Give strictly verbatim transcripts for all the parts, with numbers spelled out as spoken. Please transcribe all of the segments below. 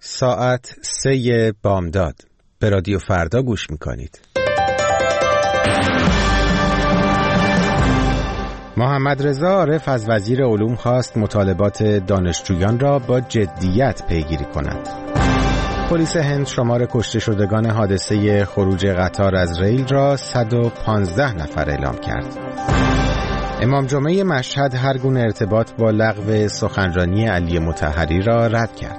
ساعت سه بامداد به رادیو فردا گوش میکنید. محمد رضا عارف از وزیر علوم خواست مطالبات دانشجویان را با جدیت پیگیری کند. پلیس هند شمار کشته شدگان حادثه خروج قطار از ریل را صد و پانزده نفر اعلام کرد. امام جمعه مشهد هر گونه ارتباط با لغو سخنرانی علی مطهری را رد کرد.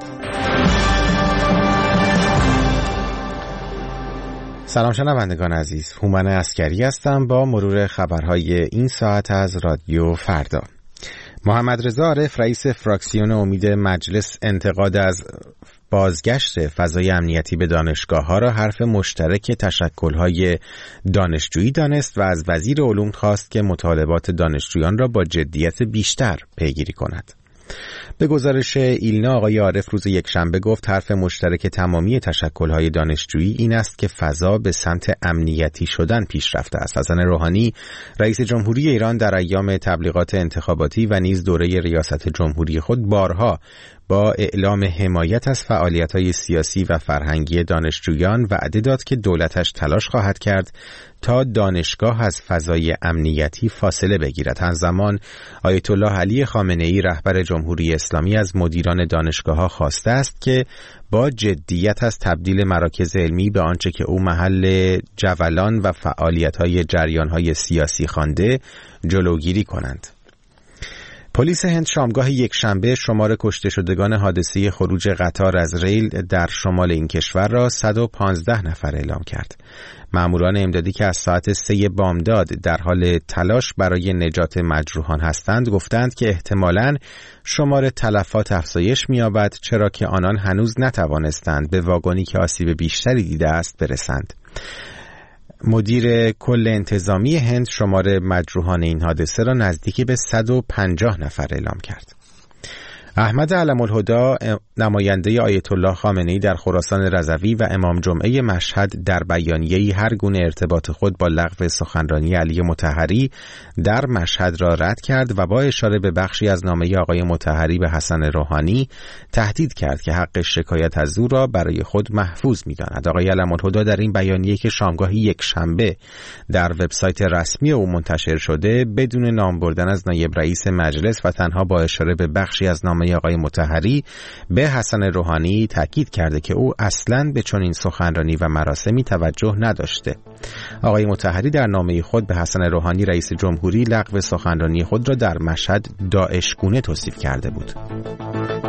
سلام شنوندگان عزیز، هومن عسکری هستم با مرور خبرهای این ساعت از رادیو فردا. محمد رضا عارف رئیس فراکسیون امید مجلس انتقاد از بازگشت فضای امنیتی به دانشگاه‌ها را حرف مشترک تشکل‌های دانشجویی دانست و از وزیر علوم خواست که مطالبات دانشجویان را با جدیت بیشتر پیگیری کند. به گزارش ایلنا آقای عارف روز یکشنبه گفت حرف مشترک تمامی تشکل‌های دانشجویی این است که فضا به سمت امنیتی شدن پیش رفته است. حسن روحانی رئیس جمهوری ایران در ایام تبلیغات انتخاباتی و نیز دوره ریاست جمهوری خود بارها با اعلام حمایت از فعالیت‌های سیاسی و فرهنگی دانشجویان وعده داد که دولتش تلاش خواهد کرد تا دانشگاه از فضای امنیتی فاصله بگیرد. همزمان آیت الله علی خامنه‌ای رهبر جمهوری اسلامی از مدیران دانشگاه‌ها خواسته است که با جدیت از تبدیل مراکز علمی به آنچه که او محل جولان و فعالیت‌های جریان‌های سیاسی خوانده جلوگیری کنند. پلیس هند شامگاه یکشنبه شمار کشته شدگان حادثه خروج قطار از ریل در شمال این کشور را صد و پانزده نفر اعلام کرد. ماموران امدادی که از ساعت سه بامداد در حال تلاش برای نجات مجروحان هستند گفتند که احتمالاً شمار تلفات افزایش می‌یابد، چرا که آنان هنوز نتوانستند به واگنی که آسیب بیشتری دیده است برسند. مدیر کل انتظامی هند شمار مجروحان این حادثه را نزدیکی به صد و پنجاه نفر اعلام کرد. احمد علم‌الهدی نماینده آیت الله خامنه‌ای در خراسان رضوی و امام جمعه مشهد در بیانیه‌ای هر گونه ارتباط خود با لغو سخنرانی علی مطهری در مشهد را رد کرد و با اشاره به بخشی از نامه آقای مطهری به حسن روحانی تهدید کرد که حق شکایت از او را برای خود محفوظ می‌داند. آقای علم‌الهدی در این بیانیه که شامگاه یکشنبه در وبسایت رسمی او منتشر شده بدون نام بردن از نایب رئیس مجلس و تنها با اشاره به بخشی از نامه آقای مطهری به حسن روحانی تاکید کرده که او اصلاً به چنین سخنرانی و مراسمی توجه نداشته. آقای مطهری در نامه خود به حسن روحانی رئیس جمهوری لغو سخنرانی خود را در مشهد داعشگونه توصیف کرده بود.